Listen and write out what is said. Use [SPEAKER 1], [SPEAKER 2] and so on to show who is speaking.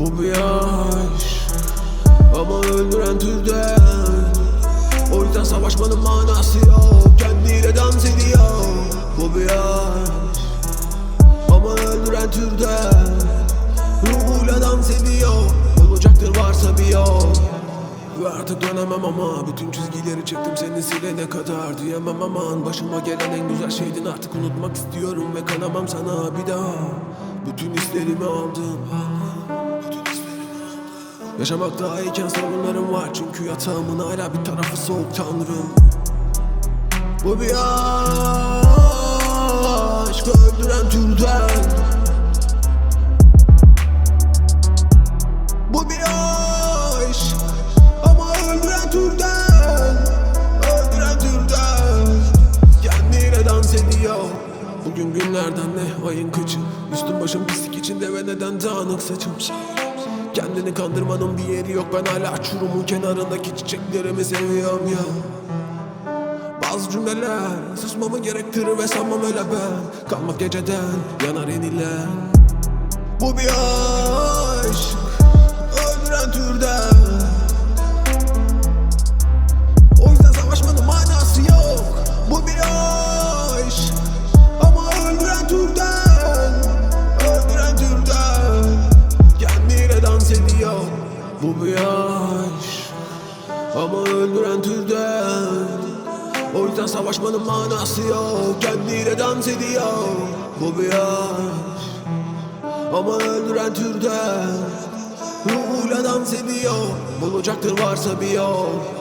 [SPEAKER 1] Bu bir aşk ama öldüren türden. O yüzden savaşmanın manası yok. Kendiyle dans ediyor. Bu bir aşk ama öldüren türden. Ruhuyla dans ediyor. Olacaktır varsa bir yol. Ve artık dönemem ama bütün çizgileri çektim seni silene kadar. Diyemem aman başıma gelen en güzel şeydin, artık unutmak istiyorum ve kanamam sana bir daha. Bütün hislerimi aldım. Yaşamak daha iyiken sorunlarım var, çünkü yatağımın hala bir tarafı soğuk tanrım. Bu bir aşk öldüren türden. Bu bir aşk ama öldüren türden. Öldüren türden. Kendiyle dans ediyor. Bugün günlerden ne ayın kaçı? Üstüm başım pislik içinde ve neden dağınık saçım? Kendini kandırmanın bir yeri yok, ben hala çurumun kenarındaki çiçeklerimi seviyorum ya. Bazı cümleler susmamı gerektirir ve sanmam öyle ben. Kalmak geceden yanar yenilen. Bu bir aşk öldüren türden. O yüzden savaşmanın manası yok. Bu bir aşk ama öldüren türden. Öldüren türden. Kendiyle dans ediyor. Bu bir aşk ama öldüren türden. O yüzden savaşmanın manası yok. Kendiyle dans ediyor. Bu bir aşk ama öldüren türden. Ruhuyla dans ediyor. Bulacaktır varsa bir yol.